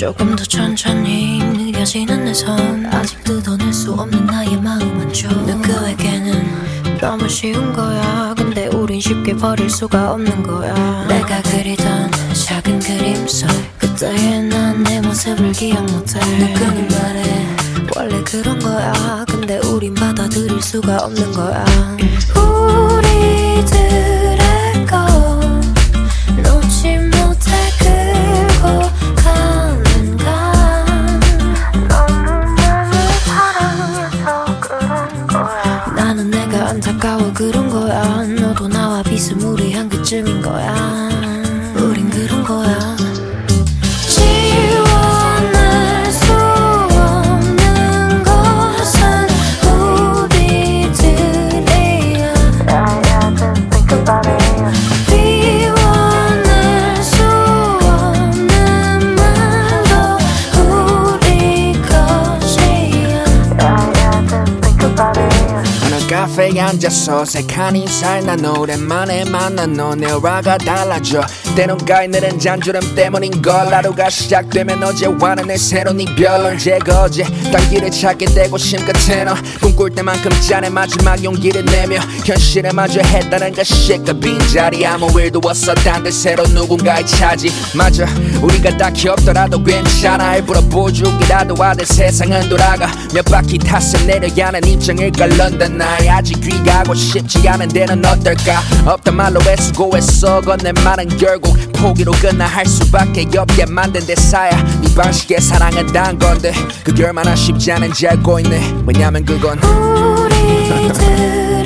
조금 더 천천히 느껴지는 내 손 아직 뜯어낼 수 없는 나의 마음 한쪽 누구에게는 너무 쉬운 거야 근데 우린 쉽게 버릴 수가 없는 거야 내가 그리던 작은 그림 속 그때의 난 내 모습을 기억 못해 누구는 말해 원래 그런 거야 근데 우린 받아들일 수가 없는 거야 우리들의 것 놓지 못해 긁고 가는 간 너무 나를 사랑해서 그런 거야 나는 내가 안타까워 그런 거야 너도 나와 비스무리한 그쯤인 거야 우린 그런 거야 지워낼 수 없는 것은 우리들이야 비워낼 수 없는 말도 우리 것이야 어느 카페에 앉아서 색한 인사를 난 오랜만에 만난 너네 오라가 달라져 때론 가인들은 잔주름 때문인걸 하루가 시작되면 어제와는 내 새로운 이별 언제가 어제 단기를 찾게 되고 심 끝에 너 꿈꿀 때만큼 짠해 마지막 용기를 내며 현실에 마주했다는 것이 그 빈자리 아무 일도 없었단 듯 새로 누군가의 차지 맞아 우리가 딱히 없더라도 괜찮아 일부러 보여주기라도 하듯 세상은 돌아가 몇 바퀴 탔어 내려야 하는 입장일까 런던 나이 아직 귀가하고 싶지 않은 데는 어떨까 없단 말로 애쓰고했어 건넨 말은 결국 포기로 끝나 할 수밖에 없게 만든 대사야 네 방식의 사랑은 단 건데 그게 얼마나 쉽지 않은지 알고 있네 왜냐면 그건 우리들